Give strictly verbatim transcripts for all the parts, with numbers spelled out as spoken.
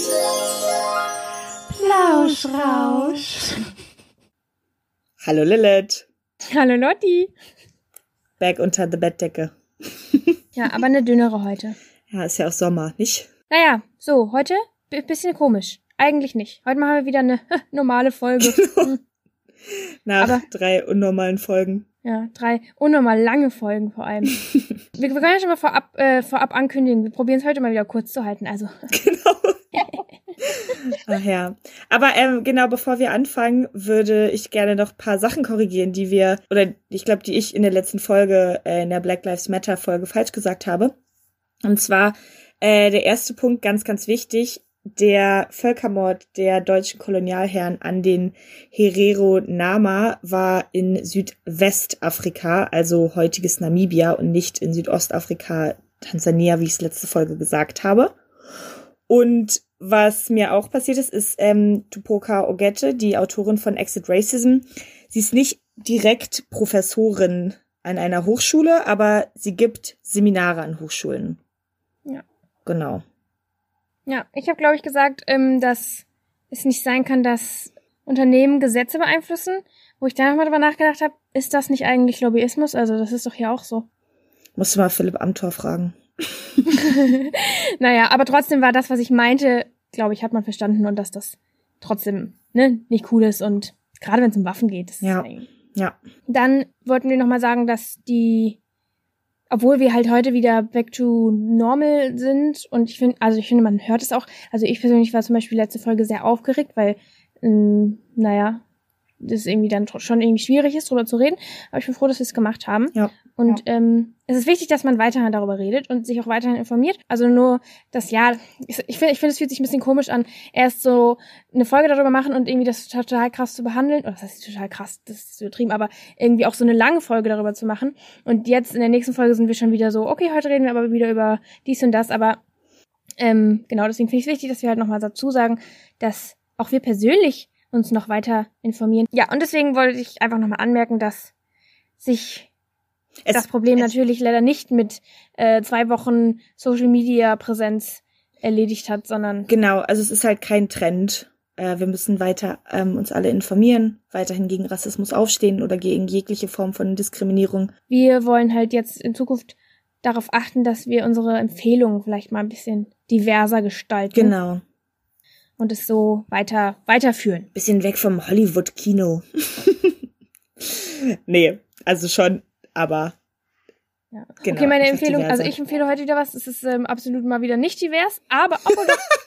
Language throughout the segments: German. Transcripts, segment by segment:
Plauschrausch. Hallo Lilith. Hallo Lotti. Back unter the Bettdecke. Ja, aber eine dünnere heute. Ja, ist ja auch Sommer, nicht? Naja, so, heute b- bisschen komisch. Eigentlich nicht. Heute machen wir wieder eine normale Folge. Nach aber, drei unnormalen Folgen. Ja, drei unnormal lange Folgen vor allem. wir, wir können ja schon mal vorab, äh, vorab ankündigen. Wir probieren es heute mal wieder kurz zu halten. Also. Genau. Ach ja. Aber ähm, genau, bevor wir anfangen, würde ich gerne noch ein paar Sachen korrigieren, die wir, oder ich glaube, die ich in der letzten Folge, äh, in der Black Lives Matter Folge falsch gesagt habe. Und zwar äh, der erste Punkt, ganz, ganz wichtig, der Völkermord der deutschen Kolonialherren an den Herero Nama war in Südwestafrika, also heutiges Namibia und nicht in Südostafrika, Tansania, wie ich es letzte Folge gesagt habe. Und was mir auch passiert ist, ist ähm, Tupoka Ogette, die Autorin von Exit Racism. Sie ist nicht direkt Professorin an einer Hochschule, aber sie gibt Seminare an Hochschulen. Ja. Genau. Ja, ich habe, glaube ich, gesagt, ähm, dass es nicht sein kann, dass Unternehmen Gesetze beeinflussen. Wo ich dann nochmal drüber nachgedacht habe, ist das nicht eigentlich Lobbyismus? Also das ist doch hier auch so. Musst du mal Philipp Amthor fragen. Naja, aber trotzdem war das, was ich meinte, glaube ich, hat man verstanden und dass das trotzdem ne, nicht cool ist und gerade wenn es um Waffen geht. Das ja, ist ja. Dann wollten wir nochmal sagen, dass die, obwohl wir halt heute wieder back to normal sind und ich finde, also ich finde, man hört es auch, also ich persönlich war zum Beispiel letzte Folge sehr aufgeregt, weil, ähm, naja, das irgendwie dann schon irgendwie schwierig ist, drüber zu reden. Aber ich bin froh, dass wir es gemacht haben. Ja. Und ja. ähm, es ist wichtig, dass man weiterhin darüber redet und sich auch weiterhin informiert. Also nur, dass ja, ich, ich finde, ich finde, es fühlt sich ein bisschen komisch an, erst so eine Folge darüber machen und irgendwie das total krass zu behandeln. Oder das heißt total krass, das ist übertrieben, aber irgendwie auch so eine lange Folge darüber zu machen. Und jetzt in der nächsten Folge sind wir schon wieder so, okay, heute reden wir aber wieder über dies und das. Aber ähm, genau, deswegen finde ich es wichtig, dass wir halt nochmal dazu sagen, dass auch wir persönlich uns noch weiter informieren. Ja, und deswegen wollte ich einfach nochmal anmerken, dass sich es, das Problem natürlich leider nicht mit äh, zwei Wochen Social-Media-Präsenz erledigt hat, sondern... Genau, also es ist halt kein Trend. Äh, wir müssen weiter ähm, uns alle informieren, weiterhin gegen Rassismus aufstehen oder gegen jegliche Form von Diskriminierung. Wir wollen halt jetzt in Zukunft darauf achten, dass wir unsere Empfehlungen vielleicht mal ein bisschen diverser gestalten. Genau. Und es so weiter weiterführen. Bisschen weg vom Hollywood-Kino. Nee, also schon, aber ja. Genau, okay, meine Empfehlung, diverser. also ich empfehle heute wieder was, es ist ähm, absolut mal wieder nicht divers, aber obwohl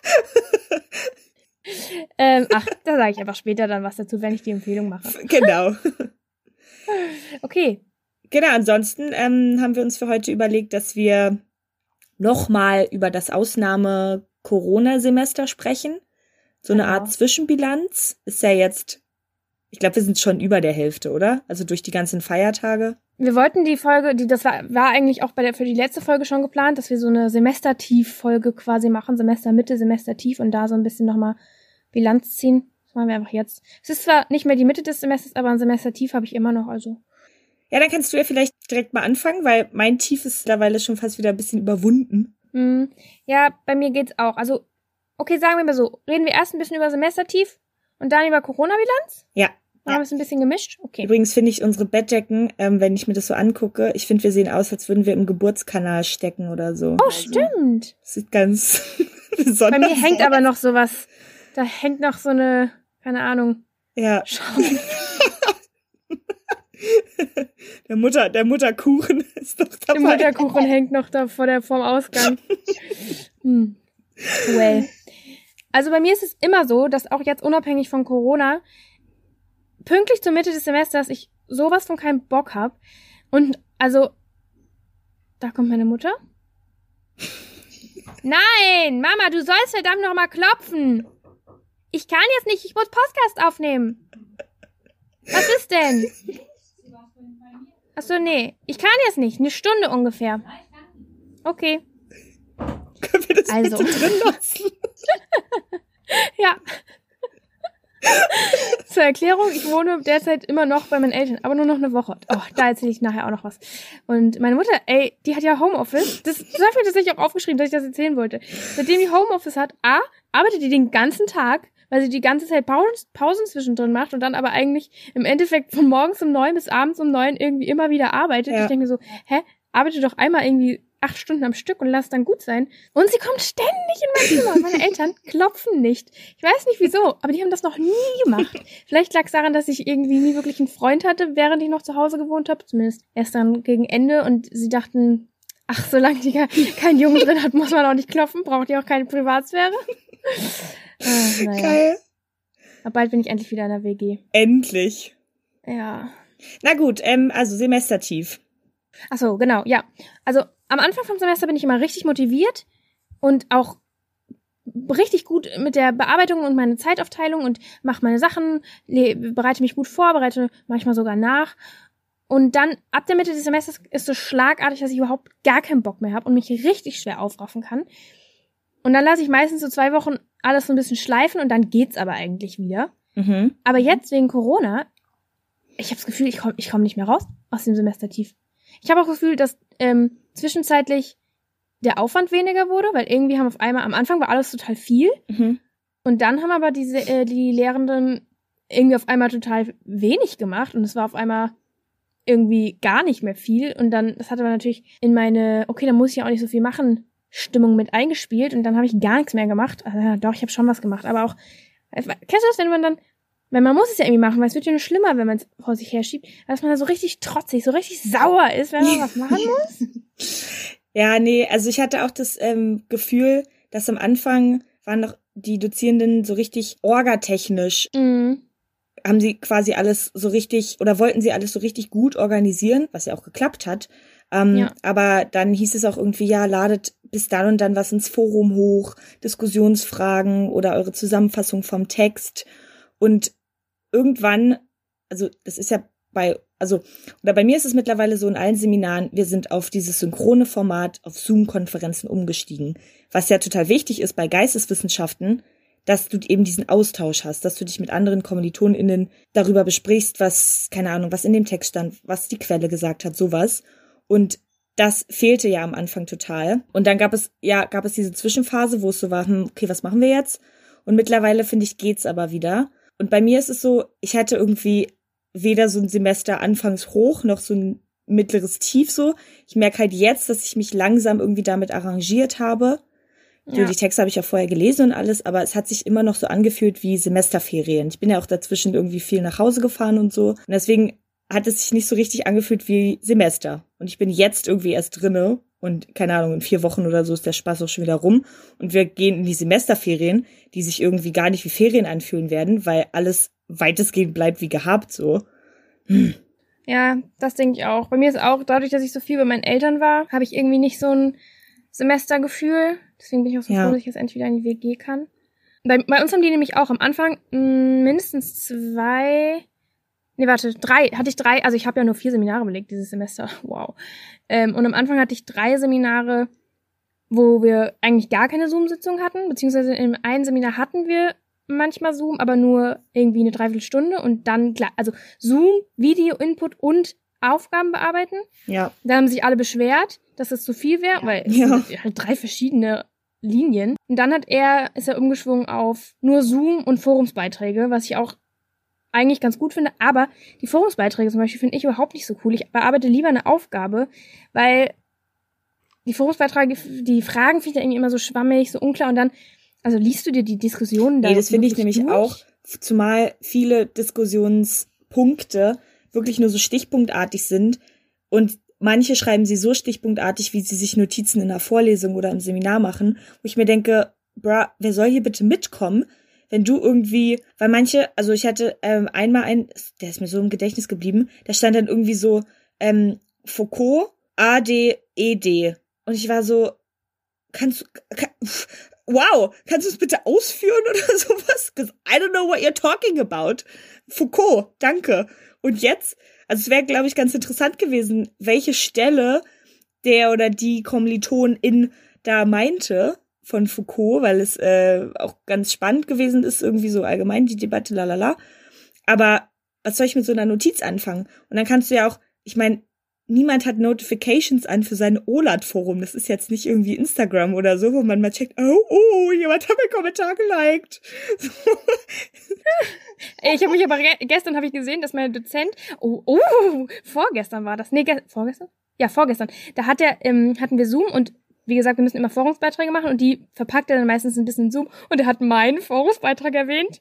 ähm, ach, da sage ich einfach später dann was dazu, wenn ich die Empfehlung mache. Genau. Okay. Genau, ansonsten ähm, haben wir uns für heute überlegt, dass wir nochmal über das Ausnahme-Corona-Semester sprechen. So eine genau. Art Zwischenbilanz ist ja jetzt, ich glaube, wir sind schon über der Hälfte, oder? Also durch die ganzen Feiertage. Wir wollten die Folge, die das war, war eigentlich auch bei der für die letzte Folge schon geplant, dass wir so eine Semestertief-Folge quasi machen, Semestermitte, Semestertief und da so ein bisschen nochmal Bilanz ziehen. Das machen wir einfach jetzt. Es ist zwar nicht mehr die Mitte des Semesters, aber ein Semestertief habe ich immer noch, also. Ja, dann kannst du ja vielleicht direkt mal anfangen, weil mein Tief ist mittlerweile schon fast wieder ein bisschen überwunden. Mm, ja, bei mir geht's auch. Also, okay, sagen wir mal so, reden wir erst ein bisschen über Semestertief und dann über Corona-Bilanz? Ja. Haben wir es ein bisschen gemischt? Okay. Übrigens finde ich unsere Bettdecken, ähm, wenn ich mir das so angucke, ich finde, wir sehen aus, als würden wir im Geburtskanal stecken oder so. Oh, also, stimmt. Sieht ganz besonders Bei mir hängt aus. aber noch sowas, da hängt noch so eine, keine Ahnung. Ja. Schaum. Der Mutter, der Mutterkuchen ist noch dabei. Der Mutterkuchen hängt noch da vor der, vorm Ausgang. Hm. Well. Also bei mir ist es immer so, dass auch jetzt unabhängig von Corona pünktlich zur Mitte des Semesters ich sowas von keinen Bock hab. Und also, da kommt meine Mutter. Nein, Mama, du sollst verdammt noch mal klopfen. Ich kann jetzt nicht, ich muss Podcast aufnehmen. Was ist denn? Achso, nee, ich kann jetzt nicht, eine Stunde ungefähr. Okay. Können wir das Also. bitte drin lassen? Ja. Sehr Erklärung, ich wohne derzeit immer noch bei meinen Eltern, aber nur noch eine Woche. Oh, da erzähle ich nachher auch noch was. Und meine Mutter, ey, die hat ja Homeoffice. Das, das habe ich tatsächlich auch aufgeschrieben, dass ich das erzählen wollte. Seitdem die Homeoffice hat, A, arbeitet die den ganzen Tag, weil sie die ganze Zeit Pausen, Pausen zwischendrin macht und dann aber eigentlich im Endeffekt von morgens um neun bis abends um neun irgendwie immer wieder arbeitet. Ja. Ich denke mir so, hä, arbeite doch einmal irgendwie acht Stunden am Stück und lass dann gut sein. Und sie kommt ständig in mein Zimmer. Und meine Eltern klopfen nicht. Ich weiß nicht wieso, aber die haben das noch nie gemacht. Vielleicht lag es daran, dass ich irgendwie nie wirklich einen Freund hatte, während ich noch zu Hause gewohnt habe. Zumindest erst dann gegen Ende. Und sie dachten, ach, solange die keinen Jungen drin hat, muss man auch nicht klopfen. Braucht die auch keine Privatsphäre. Ah, naja. Geil. Aber bald bin ich endlich wieder in der W G. Endlich. Ja. Na gut, ähm, also semestertief. Ach so, genau, ja. Also am Anfang vom Semester bin ich immer richtig motiviert und auch richtig gut mit der Bearbeitung und meine Zeitaufteilung und mache meine Sachen, bereite mich gut vor, bereite manchmal sogar nach. Und dann ab der Mitte des Semesters ist es so schlagartig, dass ich überhaupt gar keinen Bock mehr habe und mich richtig schwer aufraffen kann. Und dann lasse ich meistens so zwei Wochen alles so ein bisschen schleifen und dann geht's aber eigentlich wieder. Mhm. Aber jetzt wegen Corona, ich habe das Gefühl, ich komme ich komm nicht mehr raus aus dem Semestertief. Ich habe auch das Gefühl, dass ähm, zwischenzeitlich der Aufwand weniger wurde, weil irgendwie haben auf einmal, am Anfang war alles total viel. Mhm. Und dann haben aber diese, äh, die Lehrenden irgendwie auf einmal total wenig gemacht und es war auf einmal irgendwie gar nicht mehr viel. Und dann, das hat aber natürlich in meine, okay, dann muss ich ja auch nicht so viel machen, Stimmung mit eingespielt und dann habe ich gar nichts mehr gemacht. Also ja, doch, ich habe schon was gemacht, aber auch, kennst du das, wenn man dann, wenn man muss es ja irgendwie machen, weil es wird ja nur schlimmer, wenn man es vor sich her schiebt, dass man da so richtig trotzig, so richtig sauer ist, wenn man was machen muss. Ja, nee, also ich hatte auch das ähm, Gefühl, dass am Anfang waren noch die Dozierenden so richtig orgatechnisch, mhm. haben sie quasi alles so richtig, oder wollten sie alles so richtig gut organisieren, was ja auch geklappt hat. Ähm, ja. Aber dann hieß es auch irgendwie, ja, ladet bis dann und dann was ins Forum hoch, Diskussionsfragen oder eure Zusammenfassung vom Text. Und irgendwann, also das ist ja bei, also, oder bei mir ist es mittlerweile so in allen Seminaren, wir sind auf dieses synchrone Format, auf Zoom-Konferenzen umgestiegen. Was ja total wichtig ist bei Geisteswissenschaften, dass du eben diesen Austausch hast, dass du dich mit anderen KommilitonInnen darüber besprichst, was, keine Ahnung, was in dem Text stand, was die Quelle gesagt hat, sowas. Und das fehlte ja am Anfang total. Und dann gab es, ja, gab es diese Zwischenphase, wo es so war, hm, okay, was machen wir jetzt? Und mittlerweile, finde ich, geht's aber wieder. Und bei mir ist es so, ich hatte irgendwie weder so ein Semester anfangs hoch, noch so ein mittleres Tief so. Ich merke halt jetzt, dass ich mich langsam irgendwie damit arrangiert habe. Ja. So, die Texte habe ich ja vorher gelesen und alles, aber es hat sich immer noch so angefühlt wie Semesterferien. Ich bin ja auch dazwischen irgendwie viel nach Hause gefahren und so. Und deswegen hat es sich nicht so richtig angefühlt wie Semester. Und ich bin jetzt irgendwie erst drinne und keine Ahnung, in vier Wochen oder so ist der Spaß auch schon wieder rum. Und wir gehen in die Semesterferien, die sich irgendwie gar nicht wie Ferien anfühlen werden, weil alles weitestgehend bleibt wie gehabt, so. Hm. Ja, das denke ich auch. Bei mir ist auch, dadurch, dass ich so viel bei meinen Eltern war, habe ich irgendwie nicht so ein Semestergefühl. Deswegen bin ich auch so ja. froh, dass ich jetzt endlich wieder in die W G kann. Bei, bei uns haben die nämlich auch am Anfang mh, mindestens zwei... Nee, warte, drei, hatte ich drei, also ich habe ja nur vier Seminare belegt dieses Semester, wow. Ähm, und am Anfang hatte ich drei Seminare, wo wir eigentlich gar keine Zoom-Sitzung hatten, beziehungsweise in einem Seminar hatten wir manchmal Zoom, aber nur irgendwie eine Dreiviertelstunde und dann, klar, also Zoom, Video-Input und Aufgaben bearbeiten. Ja. Da haben sich alle beschwert, dass das zu viel wäre, weil es ja. sind halt drei verschiedene Linien. Und dann hat er, ist er umgeschwungen auf nur Zoom und Forumsbeiträge, was ich auch eigentlich ganz gut finde, aber die Forumsbeiträge zum Beispiel finde ich überhaupt nicht so cool. Ich bearbeite lieber eine Aufgabe, weil die Forumsbeiträge, die Fragen finde ich irgendwie immer so schwammig, so unklar und dann, also liest du dir die Diskussionen da? Nee, das finde ich nämlich durch? auch, zumal viele Diskussionspunkte wirklich nur so stichpunktartig sind und manche schreiben sie so stichpunktartig, wie sie sich Notizen in einer Vorlesung oder im Seminar machen, wo ich mir denke, bruh, wer soll hier bitte mitkommen? Wenn du irgendwie, weil manche, also ich hatte ähm, einmal einen, der ist mir so im Gedächtnis geblieben, da stand dann irgendwie so ähm, Foucault, A D E D. Und ich war so, kannst du, kann, wow, kannst du es bitte ausführen oder sowas? Because I don't know what you're talking about. Foucault, danke. Und jetzt, also es wäre, glaube ich, ganz interessant gewesen, welche Stelle der oder die Kommilitonin da meinte von Foucault, weil es äh, auch ganz spannend gewesen ist, irgendwie so allgemein die Debatte, lalala. Aber was soll ich mit so einer Notiz anfangen? Und dann kannst du ja auch, ich meine, niemand hat Notifications an für sein O L A D-Forum. Das ist jetzt nicht irgendwie Instagram oder so, wo man mal checkt, oh, oh, jemand hat meinen Kommentar geliked. So. Ich habe mich aber, gestern habe ich gesehen, dass mein Dozent, oh, oh, vorgestern war das, nee, ge- vorgestern? Ja, vorgestern. Da hat er, ähm, hatten wir Zoom und wie gesagt, wir müssen immer Forumsbeiträge machen und die verpackt er dann meistens ein bisschen in Zoom und er hat meinen Forumsbeitrag erwähnt.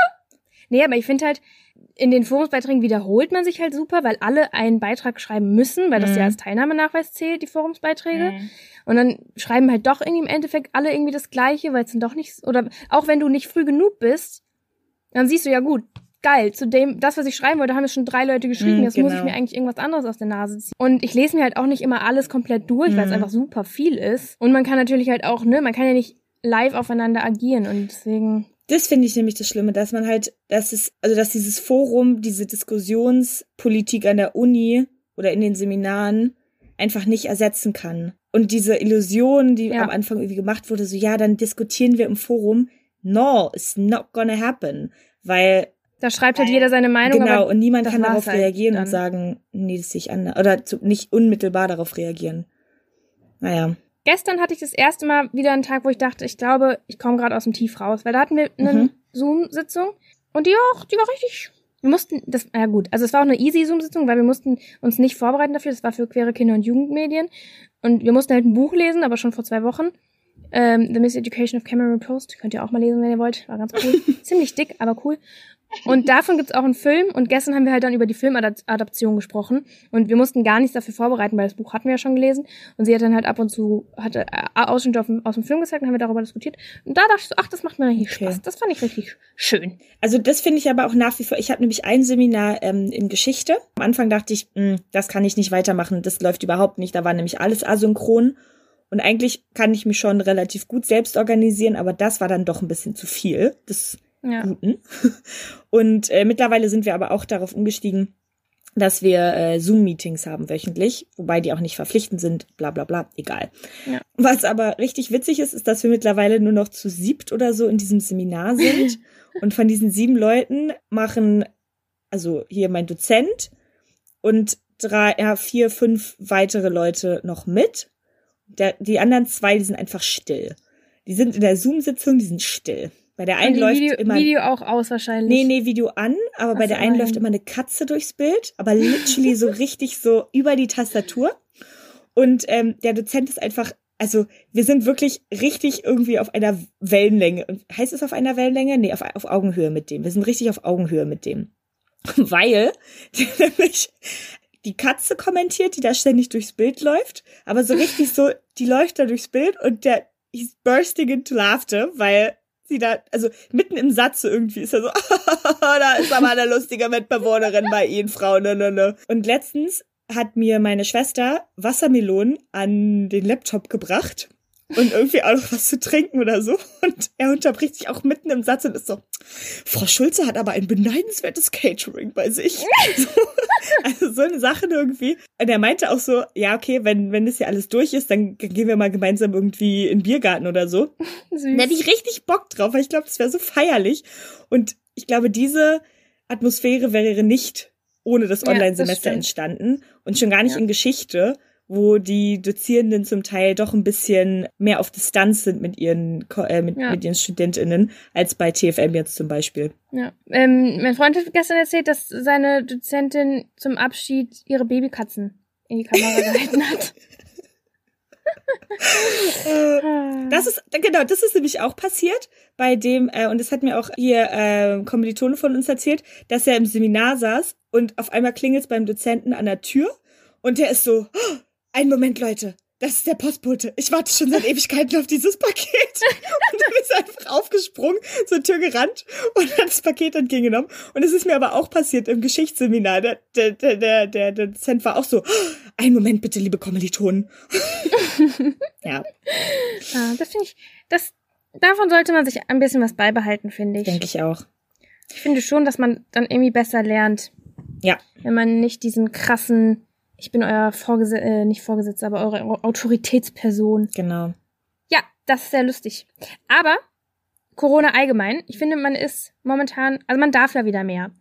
Nee, aber ich finde halt, in den Forumsbeiträgen wiederholt man sich halt super, weil alle einen Beitrag schreiben müssen, weil das mhm. ja als Teilnahmenachweis zählt, die Forumsbeiträge. Mhm. Und dann schreiben halt doch irgendwie im Endeffekt alle irgendwie das Gleiche, weil es dann doch nicht, oder auch wenn du nicht früh genug bist, dann siehst du ja gut, geil, zu dem, das, was ich schreiben wollte, haben es schon drei Leute geschrieben, mhm, jetzt genau. muss ich mir eigentlich irgendwas anderes aus der Nase ziehen. Und ich lese mir halt auch nicht immer alles komplett durch, mhm. weil es einfach super viel ist. Und man kann natürlich halt auch, ne, man kann ja nicht live aufeinander agieren und deswegen... Das finde ich nämlich das Schlimme, dass man halt, dass es, also dass dieses Forum, diese Diskussionspolitik an der Uni oder in den Seminaren einfach nicht ersetzen kann. Und diese Illusion, die ja. am Anfang irgendwie gemacht wurde, so ja, dann diskutieren wir im Forum. No, it's not gonna happen. Weil da schreibt halt jeder seine Meinung. Genau, aber und niemand kann darauf halt reagieren dann. und sagen, nee, das sehe ich anders. Oder zu, nicht unmittelbar darauf reagieren. Naja. Gestern hatte ich das erste Mal wieder einen Tag, wo ich dachte, ich glaube, ich komme gerade aus dem Tief raus. Weil da hatten wir eine mhm. Zoom-Sitzung und die auch, die war richtig... Wir mussten, das, ja gut, also es war auch eine easy Zoom-Sitzung, weil wir mussten uns nicht vorbereiten dafür. Das war für queere Kinder- und Jugendmedien. Und wir mussten halt ein Buch lesen, aber schon vor zwei Wochen. Ähm, The Miseducation of Cameron Post. Könnt ihr auch mal lesen, wenn ihr wollt. War ganz cool. Ziemlich dick, aber cool. Und davon gibt's auch einen Film. Und gestern haben wir halt dann über die Filmadaption gesprochen. Und wir mussten gar nichts dafür vorbereiten, weil das Buch hatten wir ja schon gelesen. Und sie hat dann halt ab und zu hatte Ausschnitte aus dem, aus dem Film gezeigt und haben wir darüber diskutiert. Und da dachte ich so, ach, das macht mir richtig okay. Spaß. Das fand ich richtig schön. Also das finde ich aber auch nach wie vor. Ich habe nämlich ein Seminar ähm, in Geschichte. Am Anfang dachte ich, mh, das kann ich nicht weitermachen. Das läuft überhaupt nicht. Da war nämlich alles asynchron. Und eigentlich kann ich mich schon relativ gut selbst organisieren, aber das war dann doch ein bisschen zu viel des ja. Guten. Und äh, mittlerweile sind wir aber auch darauf umgestiegen, dass wir äh, Zoom-Meetings haben wöchentlich, wobei die auch nicht verpflichtend sind, bla bla bla, egal. Ja. Was aber richtig witzig ist, ist, dass wir mittlerweile nur noch zu siebt oder so in diesem Seminar sind. Und von diesen sieben Leuten machen, also hier mein Dozent und drei, ja, vier, fünf weitere Leute noch mit. Der, die anderen zwei, die sind einfach still. Die sind in der Zoom-Sitzung, die sind still. Bei der einen läuft Video, immer... Video auch aus wahrscheinlich. Nee, nee, Video an, aber Ach bei der so, einen nein. läuft immer eine Katze durchs Bild, aber literally so richtig so über die Tastatur. Und ähm, der Dozent ist einfach, also wir sind wirklich richtig irgendwie auf einer Wellenlänge. Heißt es auf einer Wellenlänge? Nee, auf, auf Augenhöhe mit dem. Wir sind richtig auf Augenhöhe mit dem. Weil der nämlich... die Katze kommentiert, die da ständig durchs Bild läuft, aber so richtig so, die läuft da durchs Bild und der he's bursting into laughter, weil sie da, also mitten im Satz so irgendwie ist er so, da ist aber eine lustige Mitbewohnerin bei Ihnen, Frau, ne, ne, ne. Und letztens hat mir meine Schwester Wassermelonen an den Laptop gebracht und irgendwie auch noch was zu trinken oder so. Und er unterbricht sich auch mitten im Satz und ist so, Frau Schulze hat aber ein beneidenswertes Catering bei sich. So, also so eine Sache irgendwie. Und er meinte auch so, ja, okay, wenn wenn das hier alles durch ist, dann gehen wir mal gemeinsam irgendwie in den Biergarten oder so. Süß. Da hätte ich richtig Bock drauf, weil ich glaube, das wäre so feierlich. Und ich glaube, diese Atmosphäre wäre nicht ohne das Online-Semester ja, entstanden. Und schon gar nicht ja. in Geschichte, wo die Dozierenden zum Teil doch ein bisschen mehr auf Distanz sind mit ihren äh, mit, ja. mit ihren StudentInnen, als bei T F M jetzt zum Beispiel. Ja. Ähm, mein Freund hat gestern erzählt, dass seine Dozentin zum Abschied ihre Babykatzen in die Kamera gehalten hat. Das ist, genau, das ist nämlich auch passiert bei dem, äh, und das hat mir auch hier äh, Kommilitone von uns erzählt, dass er im Seminar saß und auf einmal klingelt es beim Dozenten an der Tür und der ist so, oh, einen Moment, Leute, das ist der Postbote. Ich warte schon seit Ewigkeiten auf dieses Paket. Und dann ist er einfach aufgesprungen, zur Tür gerannt und hat das Paket entgegengenommen. Und es ist mir aber auch passiert im Geschichtsseminar. Der, der, der, der, der Dozent war auch so, einen Moment bitte, liebe Kommilitonen. Ja. Ja, das finde ich, das, davon sollte man sich ein bisschen was beibehalten, finde ich. Denke ich auch. Ich finde schon, dass man dann irgendwie besser lernt. Ja. Wenn man nicht diesen krassen, ich bin euer Vorgesetzter, äh, nicht Vorgesetzter, aber eure Autoritätsperson. Genau. Ja, das ist sehr lustig. Aber Corona allgemein, ich finde, man ist momentan, also man darf ja wieder mehr.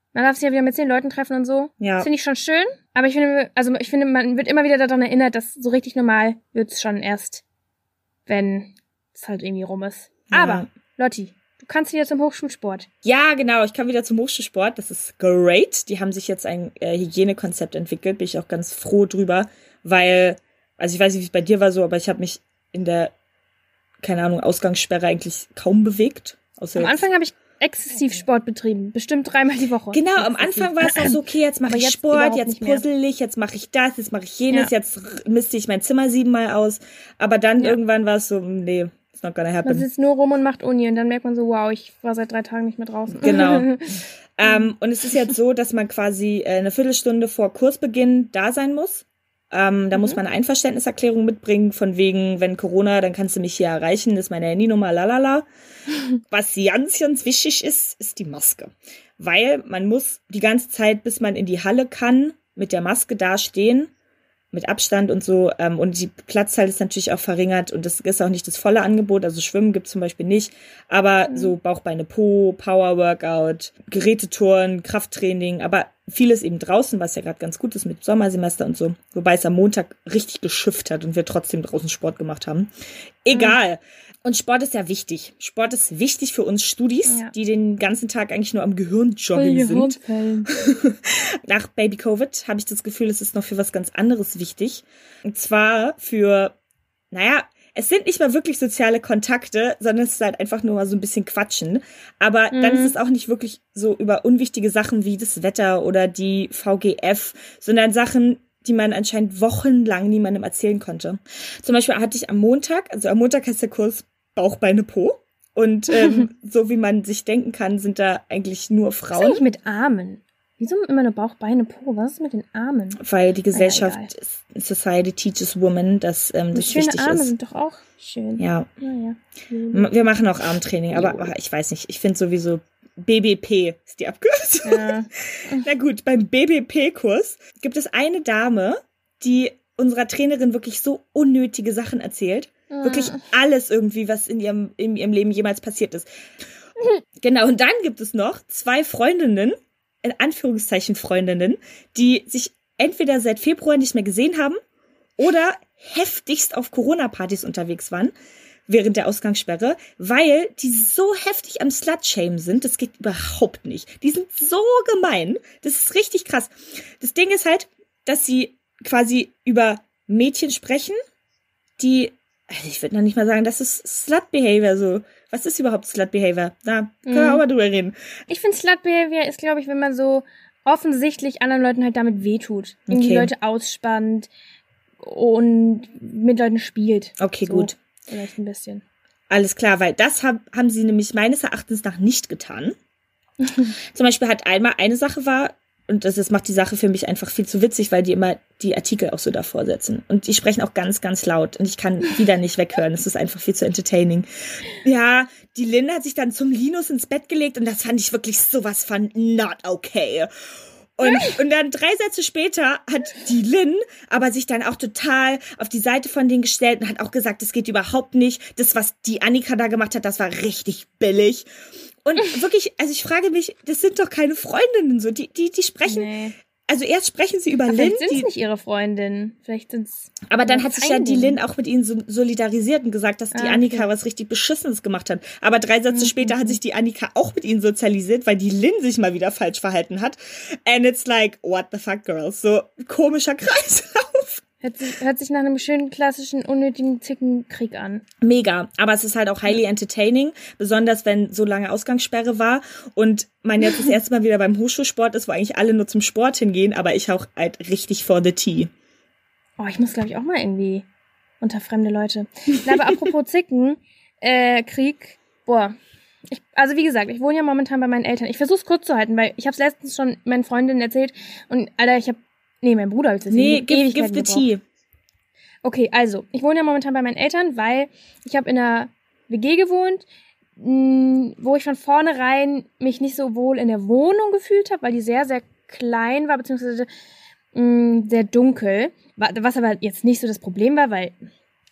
Man darf sich ja wieder mit zehn Leuten treffen und so. Ja. Das finde ich schon schön. Aber ich finde, also ich finde, man wird immer wieder daran erinnert, dass so richtig normal wird's schon erst, wenn es halt irgendwie rum ist. Ja. Aber, Lotti, du kannst wieder zum Hochschulsport. Ja, genau. Ich kann wieder zum Hochschulsport. Das ist great. Die haben sich jetzt ein äh, Hygienekonzept entwickelt. Bin ich auch ganz froh drüber, weil, also ich weiß nicht, wie es bei dir war so, aber ich habe mich in der, keine Ahnung, Ausgangssperre eigentlich kaum bewegt. Außer Am jetzt. Anfang habe ich exzessiv Sport betrieben. Bestimmt dreimal die Woche. Genau, am Anfang war es auch so, okay, jetzt mache ich jetzt Sport, überhaupt jetzt nicht mehr. puzzle ich, jetzt mache ich das, jetzt mache ich jenes, Ja. jetzt misste ich mein Zimmer siebenmal aus. Aber dann Ja. irgendwann war es so, nee, it's not gonna Man happen. sitzt nur rum und macht Uni und dann merkt man so, wow, ich war seit drei Tagen nicht mehr draußen. Genau. ähm, und es ist jetzt so, dass man quasi äh, eine Viertelstunde vor Kursbeginn da sein muss. Ähm, da Mhm. muss man eine Einverständniserklärung mitbringen, von wegen, wenn Corona, dann kannst du mich hier erreichen, das ist meine Handynummer, lalala. Was ganz, ganz wichtig ist, ist die Maske. Weil man muss die ganze Zeit, bis man in die Halle kann, mit der Maske dastehen, mit Abstand und so. Ähm, und die Platzzahl ist natürlich auch verringert und das ist auch nicht das volle Angebot. Also Schwimmen gibt's zum Beispiel nicht. Aber Mhm. so Bauch, Beine, Po, Power-Workout, Gerätetouren, Krafttraining, aber vieles eben draußen, was ja gerade ganz gut ist mit Sommersemester und so. Wobei es am Montag richtig geschifft hat und wir trotzdem draußen Sport gemacht haben. Egal. Mhm. Und Sport ist ja wichtig. Sport ist wichtig für uns Studis, Ja. die den ganzen Tag eigentlich nur am Gehirnjogging sind. Nach Baby Covid habe ich das Gefühl, es ist noch für was ganz anderes wichtig. Und zwar für, naja, es sind nicht mal wirklich soziale Kontakte, sondern es ist halt einfach nur mal so ein bisschen Quatschen. Aber mhm. dann ist es auch nicht wirklich so über unwichtige Sachen wie das Wetter oder die V G F, sondern Sachen, die man anscheinend wochenlang niemandem erzählen konnte. Zum Beispiel hatte ich am Montag, also am Montag heißt der Kurs Bauch, Beine, Po. Und ähm, so wie man sich denken kann, sind da eigentlich nur Frauen. Was ist eigentlich mit Armen? Wieso immer nur Bauch, Beine, Po? Was ist mit den Armen? Weil die Gesellschaft, ja, Society teaches women, dass ähm, das schöne wichtig Arme ist. sind doch auch schön. Ja. Naja. Wir machen auch Armtraining, aber jo. ich weiß nicht. Ich finde sowieso B B P ist die Abkürzung. Ja. Na gut, beim B B P-Kurs gibt es eine Dame, die unserer Trainerin wirklich so unnötige Sachen erzählt. Ah. Wirklich alles irgendwie, was in ihrem, in ihrem Leben jemals passiert ist. Genau, und dann gibt es noch zwei Freundinnen, in Anführungszeichen Freundinnen, die sich entweder seit Februar nicht mehr gesehen haben oder heftigst auf Corona-Partys unterwegs waren während der Ausgangssperre, weil die so heftig am Slut-Shamen sind, das geht überhaupt nicht. Die sind so gemein, das ist richtig krass. Das Ding ist halt, dass sie quasi über Mädchen sprechen, die, also ich würde noch nicht mal sagen, das ist Slut-Behavior so. Was ist überhaupt Slut-Behavior? Da können wir mhm. auch mal drüber reden. Ich finde, Slut-Behavior ist, glaube ich, wenn man so offensichtlich anderen Leuten halt damit wehtut. Irgendwie okay. Leute ausspannt und mit Leuten spielt. Okay, so. Gut. Vielleicht ein bisschen. Alles klar, weil das hab, haben sie nämlich meines Erachtens nach nicht getan. Zum Beispiel hat einmal eine Sache war, und das, das macht die Sache für mich einfach viel zu witzig, weil die immer die Artikel auch so davor setzen. Und die sprechen auch ganz, ganz laut. Und ich kann wieder nicht weghören. Es ist einfach viel zu entertaining. Ja, die Lynn hat sich dann zum Linus ins Bett gelegt und das fand ich wirklich sowas von not okay. Und, und dann drei Sätze später hat die Lynn aber sich dann auch total auf die Seite von denen gestellt und hat auch gesagt, das geht überhaupt nicht. Das, was die Annika da gemacht hat, das war richtig billig. Und wirklich, also ich frage mich, das sind doch keine Freundinnen so. Die, die, die sprechen, nee. Also erst sprechen sie über aber Lynn. Vielleicht sind es nicht ihre Freundinnen. Vielleicht sind's. Aber dann hat sich ja die Lynn auch mit ihnen so solidarisiert und gesagt, dass die ah, Annika okay. was richtig Beschissenes gemacht hat. Aber drei Sätze mhm. später hat sich die Annika auch mit ihnen sozialisiert, weil die Lynn sich mal wieder falsch verhalten hat. And it's like, what the fuck, girls? So komischer Kreislauf. Hört sich, hört sich nach einem schönen, klassischen, unnötigen Zickenkrieg an. Mega. Aber es ist halt auch highly entertaining. Besonders, wenn so lange Ausgangssperre war und man jetzt das erste Mal wieder beim Hochschulsport ist, wo eigentlich alle nur zum Sport hingehen, aber ich auch halt richtig for the tea. Oh, ich muss, glaube ich, auch mal irgendwie unter fremde Leute. Na, aber apropos Zicken, äh, Krieg, boah. Ich, also wie gesagt, ich wohne ja momentan bei meinen Eltern. Ich versuche es kurz zu halten, weil ich habe es letztens schon meinen Freundinnen erzählt und, Alter, ich habe Nee, mein Bruder hat es Nee, give, give the tea. Okay, also, ich wohne ja momentan bei meinen Eltern, weil ich habe in einer W G gewohnt, mh, wo ich von vornherein mich nicht so wohl in der Wohnung gefühlt habe, weil die sehr, sehr klein war, beziehungsweise mh, sehr dunkel. Was aber jetzt nicht so das Problem war, weil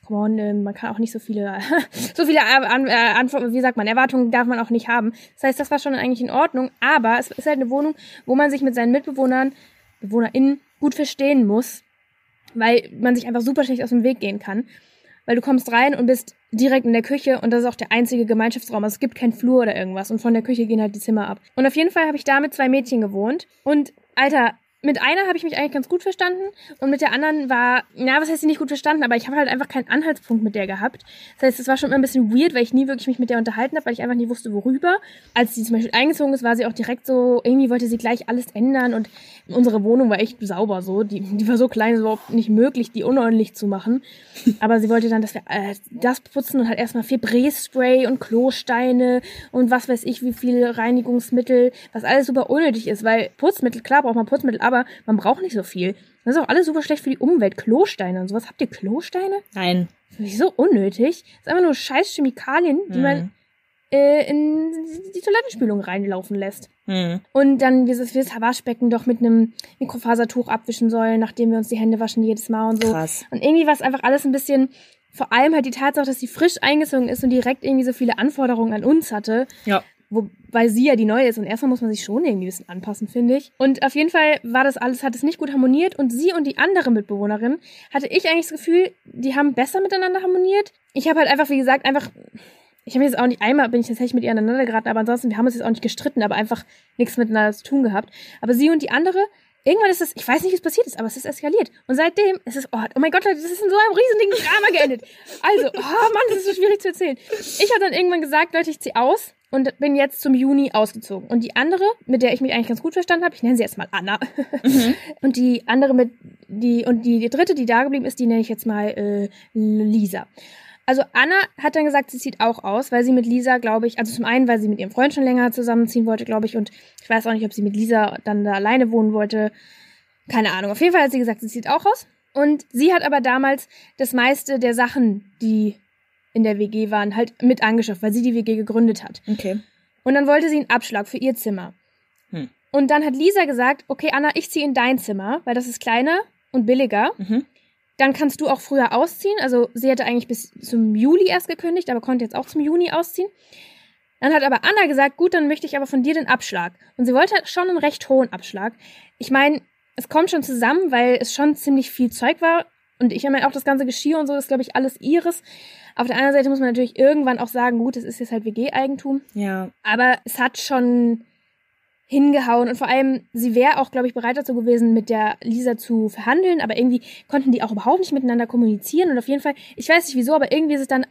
come on, äh, man kann auch nicht so viele, so viele an, äh, Anforderungen, wie sagt man, Erwartungen darf man auch nicht haben. Das heißt, das war schon eigentlich in Ordnung, aber es ist halt eine Wohnung, wo man sich mit seinen Mitbewohnern, BewohnerInnen gut verstehen muss, weil man sich einfach super schlecht aus dem Weg gehen kann. Weil du kommst rein und bist direkt in der Küche und das ist auch der einzige Gemeinschaftsraum. Also es gibt keinen Flur oder irgendwas und von der Küche gehen halt die Zimmer ab. Und auf jeden Fall habe ich da mit zwei Mädchen gewohnt und, Alter, mit einer habe ich mich eigentlich ganz gut verstanden und mit der anderen war, na, was heißt sie nicht gut verstanden, aber ich habe halt einfach keinen Anhaltspunkt mit der gehabt. Das heißt, es war schon immer ein bisschen weird, weil ich nie wirklich mich mit der unterhalten habe, weil ich einfach nie wusste, worüber. Als sie zum Beispiel eingezogen ist, war sie auch direkt so, irgendwie wollte sie gleich alles ändern und unsere Wohnung war echt sauber so. Die, die war so klein, es war überhaupt nicht möglich, die unordentlich zu machen. Aber sie wollte dann, dass wir äh, das putzen und halt erstmal Febreze-Spray und Klosteine und was weiß ich, wie viel Reinigungsmittel, was alles super unnötig ist, weil Putzmittel, klar braucht man Putzmittel, aber man braucht nicht so viel. Das ist auch alles super schlecht für die Umwelt. Klosteine und sowas. Habt ihr Klosteine? Nein. Das finde ich so unnötig. Das ist einfach nur scheiß Chemikalien, die mhm. man äh, in die Toilettenspülung reinlaufen lässt. Mhm. Und dann dieses, dieses Waschbecken doch mit einem Mikrofasertuch abwischen sollen, nachdem wir uns die Hände waschen jedes Mal und so. Krass. Und irgendwie war es einfach alles ein bisschen, vor allem halt die Tatsache, dass sie frisch eingezogen ist und direkt irgendwie so viele Anforderungen an uns hatte. Ja. Wobei sie ja die Neue ist und erstmal muss man sich schon irgendwie ein bisschen anpassen, finde ich. Und auf jeden Fall war das alles, hat es nicht gut harmoniert und sie und die andere Mitbewohnerin hatte ich eigentlich das Gefühl, die haben besser miteinander harmoniert. Ich habe halt einfach, wie gesagt, einfach, ich habe jetzt auch nicht, einmal bin ich tatsächlich mit ihr aneinander geraten, aber ansonsten, wir haben uns jetzt auch nicht gestritten, aber einfach nichts miteinander zu tun gehabt. Aber sie und die andere, irgendwann ist es, ich weiß nicht, wie es passiert ist, aber es ist eskaliert. Und seitdem ist es, oh, oh mein Gott, Leute, das ist in so einem riesigen Drama geendet. Also, oh Mann, das ist so schwierig zu erzählen. Ich habe dann irgendwann gesagt, Leute, ich ziehe aus. Und bin jetzt zum Juni ausgezogen. Und die andere, mit der ich mich eigentlich ganz gut verstanden habe, ich nenne sie jetzt mal Anna. Mhm. Und die andere mit, die, und die, die dritte, die da geblieben ist, die nenne ich jetzt mal äh, Lisa. Also Anna hat dann gesagt, sie zieht auch aus, weil sie mit Lisa, glaube ich, also zum einen, weil sie mit ihrem Freund schon länger zusammenziehen wollte, glaube ich. Und ich weiß auch nicht, ob sie mit Lisa dann da alleine wohnen wollte. Keine Ahnung. Auf jeden Fall hat sie gesagt, sie zieht auch aus. Und sie hat aber damals das meiste der Sachen, die in der W G waren, halt mit angeschafft, weil sie die W G gegründet hat. Okay. Und dann wollte sie einen Abschlag für ihr Zimmer. Hm. Und dann hat Lisa gesagt, okay, Anna, ich ziehe in dein Zimmer, weil das ist kleiner und billiger. Mhm. Dann kannst du auch früher ausziehen. Also sie hätte eigentlich bis zum Juli erst gekündigt, aber konnte jetzt auch zum Juni ausziehen. Dann hat aber Anna gesagt, gut, dann möchte ich aber von dir den Abschlag. Und sie wollte schon einen recht hohen Abschlag. Ich meine, es kommt schon zusammen, weil es schon ziemlich viel Zeug war. Und ich meine auch das ganze Geschirr und so, ist, glaube ich, alles ihres. Auf der anderen Seite muss man natürlich irgendwann auch sagen, gut, das ist jetzt halt W G-Eigentum. Ja. Aber es hat schon hingehauen. Und vor allem, sie wäre auch, glaube ich, bereit dazu gewesen, mit der Lisa zu verhandeln. Aber irgendwie konnten die auch überhaupt nicht miteinander kommunizieren. Und auf jeden Fall, ich weiß nicht wieso, aber irgendwie ist es dann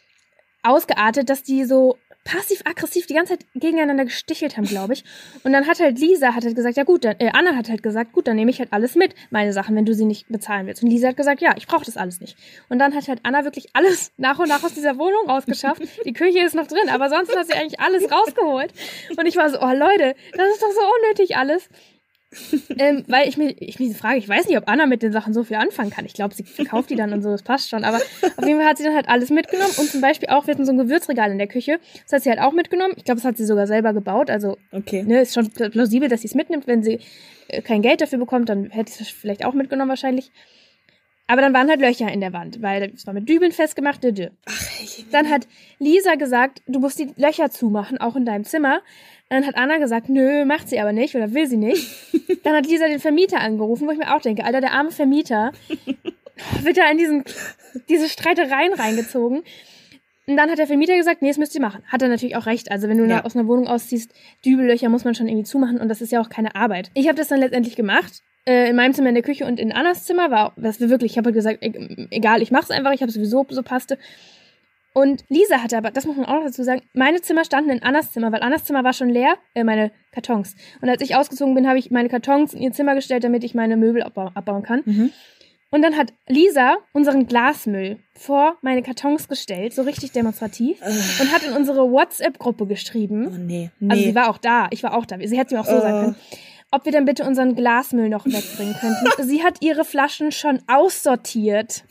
ausgeartet, dass die so passiv-aggressiv die ganze Zeit gegeneinander gestichelt haben, glaube ich. Und dann hat halt Lisa hat halt gesagt, ja gut, dann, äh, Anna hat halt gesagt, gut, dann nehme ich halt alles mit, meine Sachen, wenn du sie nicht bezahlen willst. Und Lisa hat gesagt, ja, ich brauche das alles nicht. Und dann hat halt Anna wirklich alles nach und nach aus dieser Wohnung rausgeschafft. Die Küche ist noch drin, aber sonst hat sie eigentlich alles rausgeholt. Und ich war so, oh Leute, das ist doch so unnötig alles. ähm, weil ich mir, ich mir frage, ich weiß nicht, ob Anna mit den Sachen so viel anfangen kann. Ich glaube, sie verkauft die dann und so, das passt schon. Aber auf jeden Fall hat sie dann halt alles mitgenommen und zum Beispiel auch, wir hatten so ein Gewürzregal in der Küche. Das hat sie halt auch mitgenommen. Ich glaube, das hat sie sogar selber gebaut. Also, okay. Ne, ist schon plausibel, dass sie es mitnimmt. Wenn sie äh, kein Geld dafür bekommt, dann hätte sie es vielleicht auch mitgenommen wahrscheinlich. Aber dann waren halt Löcher in der Wand, weil es war mit Dübeln festgemacht. Dö, dö. Ach, dann hat Lisa gesagt, du musst die Löcher zumachen, auch in deinem Zimmer. Dann hat Anna gesagt, nö, macht sie aber nicht oder will sie nicht. Dann hat Lisa den Vermieter angerufen, wo ich mir auch denke, Alter, der arme Vermieter wird da in diesen, diese Streitereien reingezogen. Und dann hat der Vermieter gesagt, nee, das müsst ihr machen. Hat er natürlich auch recht. Also wenn du ja. aus einer Wohnung ausziehst, Dübellöcher muss man schon irgendwie zumachen und das ist ja auch keine Arbeit. Ich habe das dann letztendlich gemacht. Äh, in meinem Zimmer in der Küche und in Annas Zimmer war, das wir wirklich, ich habe halt gesagt, egal, ich mach's einfach, ich habe sowieso so passte. Und Lisa hatte aber, das muss man auch noch dazu sagen, meine Zimmer standen in Annas Zimmer, weil Annas Zimmer war schon leer, äh, meine Kartons. Und als ich ausgezogen bin, habe ich meine Kartons in ihr Zimmer gestellt, damit ich meine Möbel abba- abbauen kann. Mhm. Und dann hat Lisa unseren Glasmüll vor meine Kartons gestellt, so richtig demonstrativ, uh. und hat in unsere WhatsApp-Gruppe geschrieben. Oh nee, nee. Also sie war auch da, ich war auch da, sie hätte mir auch so uh. sagen können, ob wir dann bitte unseren Glasmüll noch wegbringen könnten. Sie hat ihre Flaschen schon aussortiert.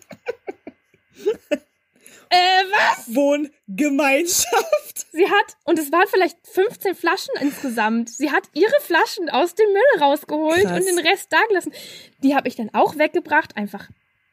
Äh, was? Wohngemeinschaft. Sie hat, und es waren vielleicht fünfzehn Flaschen insgesamt, sie hat ihre Flaschen aus dem Müll rausgeholt Krass. Und den Rest da gelassen. Die habe ich dann auch weggebracht, einfach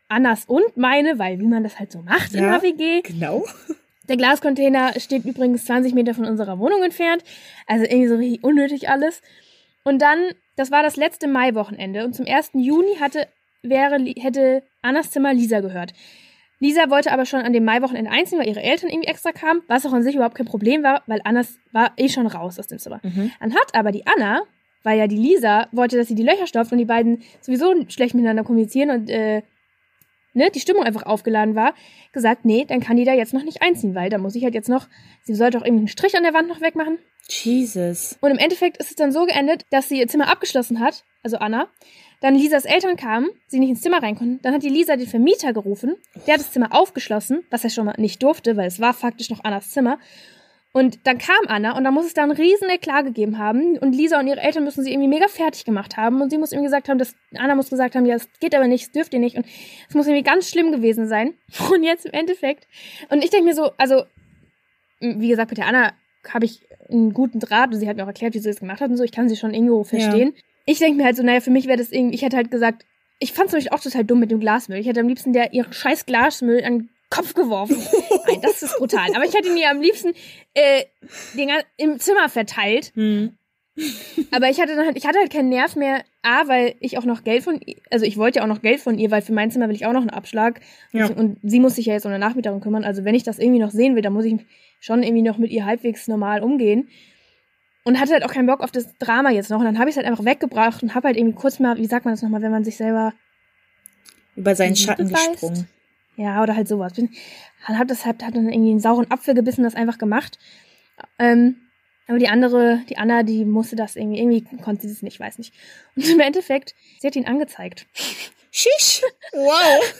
Annas und meine, weil wie man das halt so macht ja, in der W G. Genau. Der Glascontainer steht übrigens zwanzig Meter von unserer Wohnung entfernt. Also irgendwie so richtig unnötig alles. Und dann, das war das letzte Maiwochenende. Und zum ersten Juni hatte, wäre, hätte Annas Zimmer Lisa gehört. Lisa wollte aber schon an dem Maiwochenende einziehen, weil ihre Eltern irgendwie extra kamen. Was auch an sich überhaupt kein Problem war, weil Annas war eh schon raus aus dem Zimmer. Mhm. Dann hat aber die Anna, weil ja die Lisa wollte, dass sie die Löcher stopft und die beiden sowieso schlecht miteinander kommunizieren und äh, ne, die Stimmung einfach aufgeladen war, gesagt, nee, dann kann die da jetzt noch nicht einziehen, weil da muss ich halt jetzt noch, sie sollte auch irgendwie einen Strich an der Wand noch wegmachen. Jesus. Und im Endeffekt ist es dann so geendet, dass sie ihr Zimmer abgeschlossen hat, also Anna, dann Lisas Eltern kamen, sie nicht ins Zimmer rein konnten, dann hat die Lisa den Vermieter gerufen, der hat das Zimmer aufgeschlossen, was er schon mal nicht durfte, weil es war faktisch noch Annas Zimmer. Und dann kam Anna und da muss es da einen riesen Eklat gegeben haben und Lisa und ihre Eltern müssen sie irgendwie mega fertig gemacht haben und sie muss irgendwie gesagt haben, dass Anna muss gesagt haben, ja, es geht aber nicht, es dürft ihr nicht und es muss irgendwie ganz schlimm gewesen sein. Und jetzt im Endeffekt, und ich denke mir so, also, wie gesagt, mit der Anna habe ich einen guten Draht und sie hat mir auch erklärt, wie sie das gemacht hat und so, ich kann sie schon irgendwo verstehen. Ja. Ich denke mir halt so, naja, für mich wäre das irgendwie, ich hätte halt gesagt, ich fand es nämlich auch total dumm mit dem Glasmüll. Ich hätte am liebsten der ihren scheiß Glasmüll an den Kopf geworfen. Nein, das ist brutal. Aber ich hätte ihn ihr am liebsten äh, den im Zimmer verteilt. Hm. Aber ich hatte dann halt, ich hatte halt keinen Nerv mehr, A, weil ich auch noch Geld von ihr, also ich wollte ja auch noch Geld von ihr, weil für mein Zimmer will ich auch noch einen Abschlag. Ja. Und sie muss sich ja jetzt um eine Nachmieterin kümmern. Also wenn ich das irgendwie noch sehen will, dann muss ich schon irgendwie noch mit ihr halbwegs normal umgehen. Und hatte halt auch keinen Bock auf das Drama jetzt noch. Und dann habe ich es halt einfach weggebracht und habe halt irgendwie kurz mal, wie sagt man das nochmal, wenn man sich selber über seinen Schatten beißt? gesprungen. Ja, oder halt sowas. Dann hat das halt, hat dann irgendwie einen sauren Apfel gebissen, das einfach gemacht. Ähm, aber die andere, die Anna, die musste das irgendwie, irgendwie konnte sie das nicht, weiß nicht. Und im Endeffekt, sie hat ihn angezeigt. Schisch! Wow!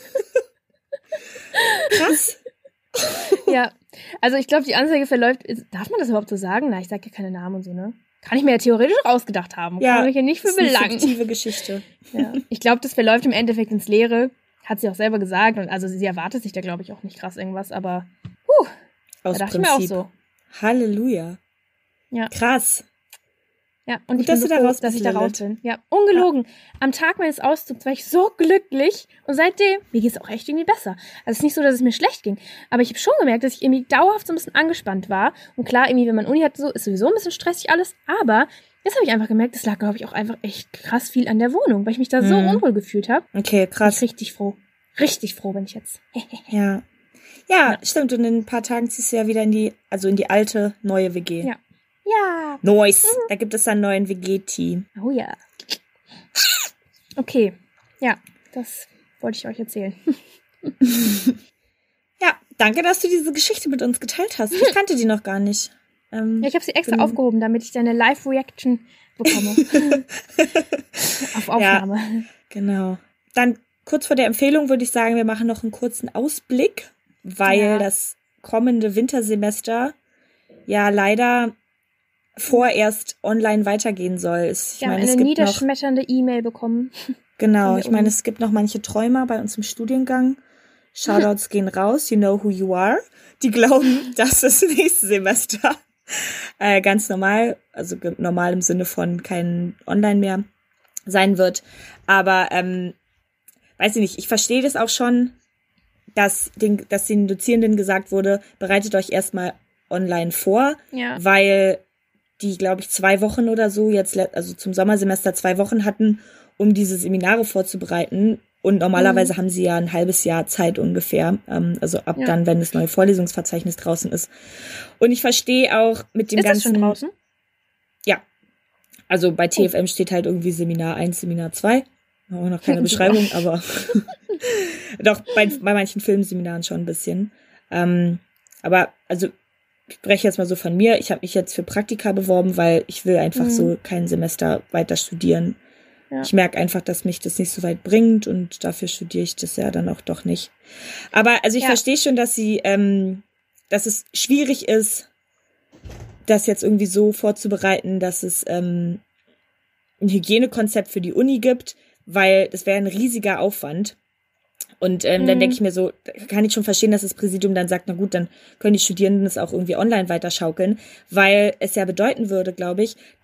Krass! Ja, also ich glaube, die Anzeige verläuft, darf man das überhaupt so sagen? Na, ich sag ja keine Namen und so, ne? Kann ich mir ja theoretisch ausgedacht haben. Ja, kann mich ja nicht für belangen. Eine fiktive Geschichte. Ja. Ich glaube, das verläuft im Endeffekt ins Leere. Hat sie auch selber gesagt. Und also sie erwartet sich da, glaube ich, auch nicht krass irgendwas. Aber, huh, aus da dachte Prinzip. Ich mir auch so. Halleluja. Ja. Krass. Ja, und, und ich dass bin du so da froh, raus dass ich da raus bin. Ja, ungelogen. Ja. Am Tag meines Auszugs war ich so glücklich. Und seitdem, mir geht es auch echt irgendwie besser. Also es ist nicht so, dass es mir schlecht ging. Aber ich habe schon gemerkt, dass ich irgendwie dauerhaft so ein bisschen angespannt war. Und klar, irgendwie, wenn man Uni hat, so ist sowieso ein bisschen stressig alles. Aber jetzt habe ich einfach gemerkt, das lag, glaube ich, auch einfach echt krass viel an der Wohnung, weil ich mich da so mhm. unwohl gefühlt habe. Okay, krass. Bin ich richtig froh. Richtig froh bin ich jetzt. ja. ja. Ja, stimmt. Und in ein paar Tagen ziehst du ja wieder in die, also in die alte, neue W G. Ja. Ja. Nice. Mhm. Da gibt es dann einen neuen W G-Team. Oh ja. Okay. Ja, das wollte ich euch erzählen. Ja, danke, dass du diese Geschichte mit uns geteilt hast. Ich kannte die noch gar nicht. Ähm, ja, ich habe sie extra bin... aufgehoben, damit ich deine Live-Reaction bekomme. Auf Aufnahme. Ja, genau. Dann kurz vor der Empfehlung würde ich sagen, wir machen noch einen kurzen Ausblick, weil ja. das kommende Wintersemester ja leider vorerst online weitergehen soll. Ich Wir meine, haben eine es gibt niederschmetternde E-Mail bekommen. Genau, ich meine, es gibt noch manche Träumer bei uns im Studiengang. Shoutouts gehen raus, you know who you are. Die glauben, dass das nächste Semester äh, ganz normal, also normal im Sinne von kein Online mehr sein wird. Aber, ähm, weiß ich nicht, ich verstehe das auch schon, dass den, dass den Dozierenden gesagt wurde, bereitet euch erstmal online vor, ja. weil die, glaube ich, zwei Wochen oder so jetzt, also zum Sommersemester zwei Wochen hatten, um diese Seminare vorzubereiten. Und normalerweise mhm. haben sie ja ein halbes Jahr Zeit ungefähr, ähm, also ab ja. dann, wenn das neue Vorlesungsverzeichnis draußen ist. Und ich verstehe auch mit dem ist ganzen... Ist das schon draußen? Ja. Also bei T F M oh. steht halt irgendwie Seminar eins, Seminar zwei. Auch noch keine Beschreibung, aber doch bei, bei manchen Filmseminaren schon ein bisschen. Ähm, aber also ich spreche jetzt mal so von mir. Ich habe mich jetzt für Praktika beworben, weil ich will einfach mhm. so kein Semester weiter studieren. Ja. Ich merke einfach, dass mich das nicht so weit bringt und dafür studiere ich das ja dann auch doch nicht. Aber also ich ja. verstehe schon, dass sie, ähm, dass es schwierig ist, das jetzt irgendwie so vorzubereiten, dass es ähm, ein Hygienekonzept für die Uni gibt, weil das wäre ein riesiger Aufwand. Und ähm, mhm. dann denke ich mir so, kann ich schon verstehen, dass das Präsidium dann sagt, na gut, dann können die Studierenden das auch irgendwie online weiterschaukeln, weil es ja bedeuten würde, glaube ich, dass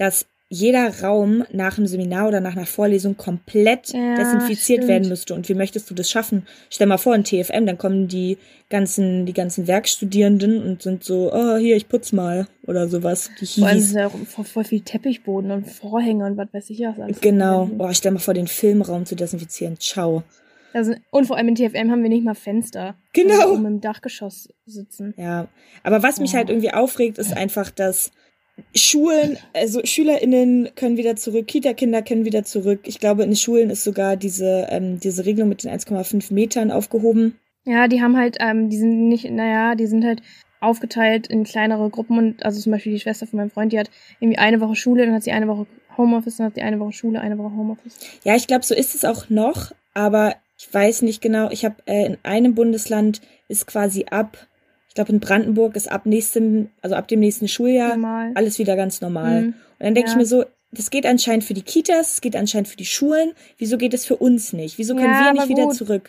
jeder Raum nach einem Seminar oder nach einer Vorlesung komplett Ja, desinfiziert stimmt. werden müsste. Und wie möchtest du das schaffen? Stell mal vor, in T F M, dann kommen die ganzen, die ganzen Werkstudierenden und sind so, oh, hier, ich putz mal oder sowas. Die Vor allem Hiwis. ist ja auch voll, voll viel Teppichboden und Vorhänge und was weiß ich was alles. Genau. Oh, stell mal vor, den Filmraum zu desinfizieren. Ciao. Also, und vor allem in T F M haben wir nicht mal Fenster. Genau. Wenn wir oben im Dachgeschoss sitzen. Ja. Aber was mich Oh. halt irgendwie aufregt, ist einfach, dass Schulen, also SchülerInnen können wieder zurück, Kita-Kinder können wieder zurück. Ich glaube, in den Schulen ist sogar diese, ähm, diese Regelung mit den eins Komma fünf Metern aufgehoben. Ja, die haben halt, ähm, die sind nicht, naja, die sind halt aufgeteilt in kleinere Gruppen und, also zum Beispiel die Schwester von meinem Freund, die hat irgendwie eine Woche Schule, dann hat sie eine Woche Homeoffice, dann hat sie eine Woche Schule, eine Woche Homeoffice. Ja, ich glaube, so ist es auch noch, aber ich weiß nicht genau. Ich habe äh, in einem Bundesland ist quasi ab, ich glaube in Brandenburg ist ab nächstem, also ab dem nächsten Schuljahr Normal. alles wieder ganz normal. Mhm. Und dann denke Ja. ich mir so, das geht anscheinend für die Kitas, es geht anscheinend für die Schulen. Wieso geht es für uns nicht? Wieso können Ja, wir nicht aber wieder gut. zurück?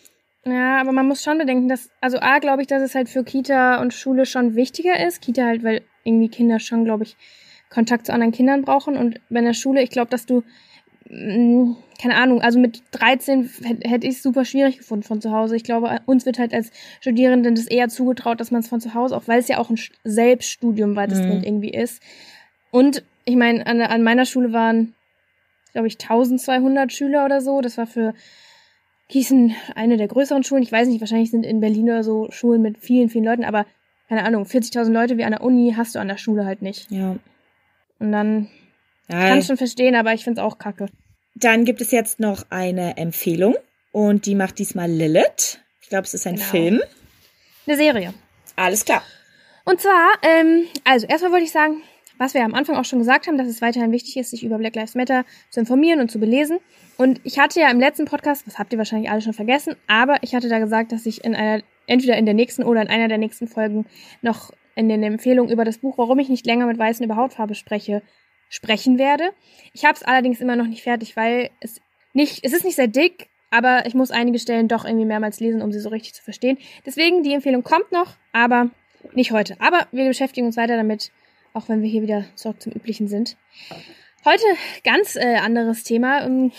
Ja, aber man muss schon bedenken, dass, also A, glaube ich, dass es halt für Kita und Schule schon wichtiger ist. Kita halt, weil irgendwie Kinder schon, glaube ich, Kontakt zu anderen Kindern brauchen. Und bei der Schule, ich glaube, dass du, mh, keine Ahnung, also mit dreizehn hätte hätt ich es super schwierig gefunden von zu Hause. Ich glaube, uns wird halt als Studierenden das eher zugetraut, dass man es von zu Hause, auch weil es ja auch ein Sch- Selbststudium weitestgehend Mhm. irgendwie ist. Und ich meine, an, an meiner Schule waren, glaube ich, eintausendzweihundert Schüler oder so. Das war für Gießen eine der größeren Schulen. Ich weiß nicht, wahrscheinlich sind in Berlin oder so Schulen mit vielen, vielen Leuten, aber keine Ahnung, vierzigtausend Leute wie an der Uni hast du an der Schule halt nicht. Ja. Und dann Ja. kann ich schon verstehen, aber ich find's auch kacke. Dann gibt es jetzt noch eine Empfehlung und die macht diesmal Lilith. Ich glaube, es ist ein Genau. Film. Eine Serie. Alles klar. Und zwar, ähm, also erstmal wollte ich sagen, was wir am Anfang auch schon gesagt haben, dass es weiterhin wichtig ist, sich über Black Lives Matter zu informieren und zu belesen. Und ich hatte ja im letzten Podcast, das habt ihr wahrscheinlich alle schon vergessen, aber ich hatte da gesagt, dass ich in einer, entweder in der nächsten oder in einer der nächsten Folgen noch in den Empfehlungen über das Buch Warum ich nicht länger mit Weißen über Hautfarbe spreche, sprechen werde. Ich habe es allerdings immer noch nicht fertig, weil es nicht, es ist nicht sehr dick, aber ich muss einige Stellen doch irgendwie mehrmals lesen, um sie so richtig zu verstehen. Deswegen, die Empfehlung kommt noch, aber nicht heute. Aber wir beschäftigen uns weiter damit, auch wenn wir hier wieder zurück zum Üblichen sind. Heute ganz äh, anderes Thema. Ähm,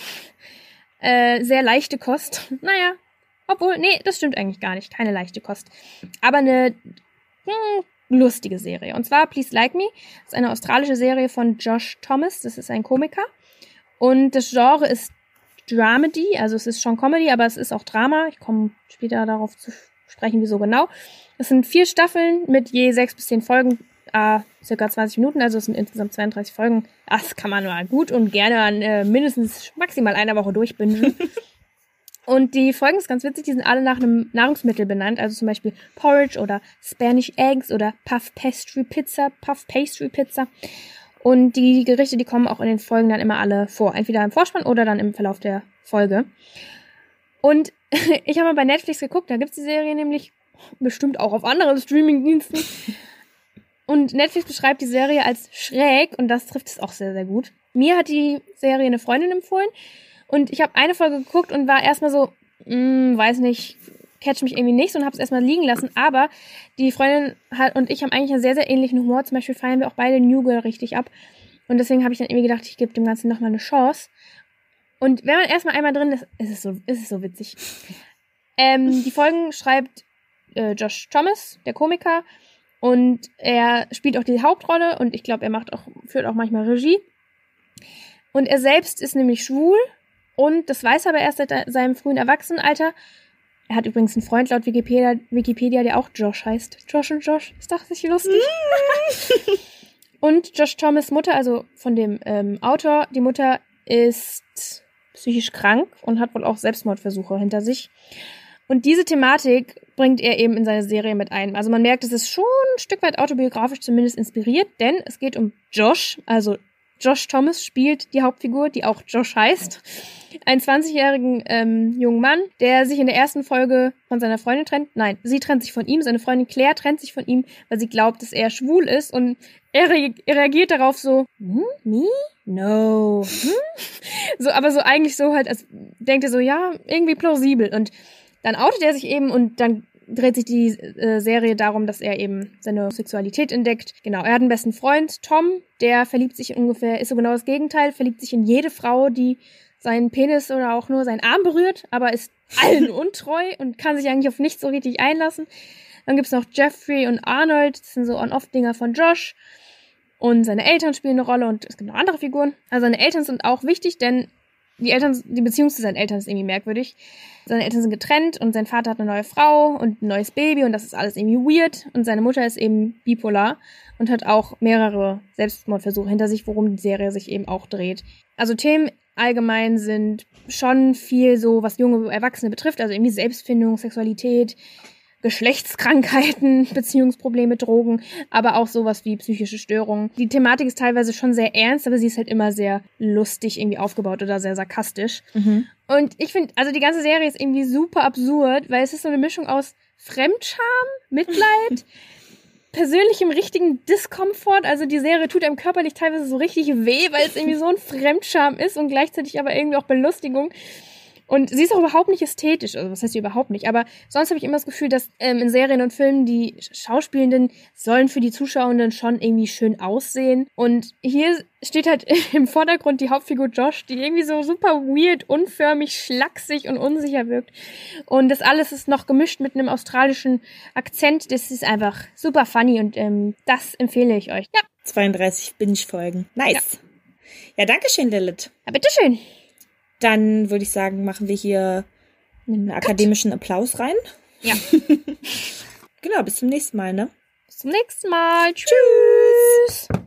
äh, sehr leichte Kost. Naja, obwohl, nee, das stimmt eigentlich gar nicht. Keine leichte Kost. Aber eine hm, lustige Serie. Und zwar Please Like Me. Das ist eine australische Serie von Josh Thomas. Das ist ein Komiker. Und das Genre ist Dramedy. Also es ist schon Comedy, aber es ist auch Drama. Ich komme später darauf zu sprechen, wieso genau. Es sind vier Staffeln mit je sechs bis zehn Folgen. Uh, circa zwanzig Minuten, also es sind insgesamt zweiunddreißig Folgen. Das kann man mal gut und gerne an äh, mindestens maximal einer Woche durchbingen. Und die Folgen ist ganz witzig, die sind alle nach einem Nahrungsmittel benannt, also zum Beispiel Porridge oder Spanish Eggs oder Puff Pastry Pizza, Puff Pastry Pizza. Und die Gerichte, die kommen auch in den Folgen dann immer alle vor, entweder im Vorspann oder dann im Verlauf der Folge. Und ich habe mal bei Netflix geguckt, da gibt's die Serie nämlich bestimmt auch auf anderen Streamingdiensten. Und Netflix beschreibt die Serie als schräg und das trifft es auch sehr, sehr gut. Mir hat die Serie eine Freundin empfohlen und ich habe eine Folge geguckt und war erstmal so, mh, weiß nicht, catch mich irgendwie nicht so und habe es erstmal liegen lassen. Aber die Freundin hat und ich haben eigentlich einen sehr, sehr ähnlichen Humor. Zum Beispiel feiern wir auch beide New Girl richtig ab. Und deswegen habe ich dann irgendwie gedacht, ich gebe dem Ganzen nochmal eine Chance. Und wenn man erstmal einmal drin ist, ist es so, ist es so witzig. Ähm, die Folgen schreibt äh, Josh Thomas, der Komiker. Und er spielt auch die Hauptrolle und ich glaube, er macht auch, führt auch manchmal Regie. Und er selbst ist nämlich schwul und das weiß er aber erst seit seinem frühen Erwachsenenalter. Er hat übrigens einen Freund laut Wikipedia, Wikipedia, der auch Josh heißt. Josh und Josh, ist doch nicht lustig? Und Josh Thomas' Mutter, also von dem ähm, Autor, die Mutter ist psychisch krank und hat wohl auch Selbstmordversuche hinter sich. Und diese Thematik bringt er eben in seine Serie mit ein. Also man merkt, es ist schon ein Stück weit autobiografisch zumindest inspiriert, denn es geht um Josh, also Josh Thomas spielt die Hauptfigur, die auch Josh heißt. Einen zwanzigjährigen ähm, jungen Mann, der sich in der ersten Folge von seiner Freundin trennt. Nein, sie trennt sich von ihm. Seine Freundin Claire trennt sich von ihm, weil sie glaubt, dass er schwul ist. Und er, re- er reagiert darauf so, hm, me? No. Hm? So, aber so eigentlich so halt, als denkt er so, ja, irgendwie plausibel. Und dann outet er sich eben und dann dreht sich die äh, Serie darum, dass er eben seine Sexualität entdeckt. Genau, er hat einen besten Freund, Tom, der verliebt sich ungefähr, ist so genau das Gegenteil, verliebt sich in jede Frau, die seinen Penis oder auch nur seinen Arm berührt, aber ist allen untreu und kann sich eigentlich auf nichts so richtig einlassen. Dann gibt's noch Jeffrey und Arnold, das sind so On-Off-Dinger von Josh. Und seine Eltern spielen eine Rolle und es gibt noch andere Figuren. Also seine Eltern sind auch wichtig, denn die Eltern, die Beziehung zu seinen Eltern ist irgendwie merkwürdig. Seine Eltern sind getrennt und sein Vater hat eine neue Frau und ein neues Baby und das ist alles irgendwie weird. Und seine Mutter ist eben bipolar und hat auch mehrere Selbstmordversuche hinter sich, worum die Serie sich eben auch dreht. Also Themen allgemein sind schon viel so, was junge Erwachsene betrifft, also irgendwie Selbstfindung, Sexualität, Geschlechtskrankheiten, Beziehungsprobleme, Drogen, aber auch sowas wie psychische Störungen. Die Thematik ist teilweise schon sehr ernst, aber sie ist halt immer sehr lustig irgendwie aufgebaut oder sehr sarkastisch. Mhm. Und ich finde, also die ganze Serie ist irgendwie super absurd, weil es ist so eine Mischung aus Fremdscham, Mitleid, persönlichem richtigen Diskomfort. Also die Serie tut einem körperlich teilweise so richtig weh, weil es irgendwie so ein Fremdscham ist und gleichzeitig aber irgendwie auch Belustigung. Und sie ist auch überhaupt nicht ästhetisch, also was heißt sie überhaupt nicht, aber sonst habe ich immer das Gefühl, dass ähm, in Serien und Filmen die Schauspielenden sollen für die Zuschauenden schon irgendwie schön aussehen. Und hier steht halt im Vordergrund die Hauptfigur Josh, die irgendwie so super weird, unförmig, schlaksig und unsicher wirkt. Und das alles ist noch gemischt mit einem australischen Akzent. Das ist einfach super funny und ähm, das empfehle ich euch. Ja. zweiunddreißig Binge-Folgen. Nice. Ja, ja, danke schön, Lilith. Ja, bitteschön. Dann würde ich sagen, machen wir hier einen akademischen Applaus rein. Ja. Genau, bis zum nächsten Mal, ne? Bis zum nächsten Mal. Tschüss.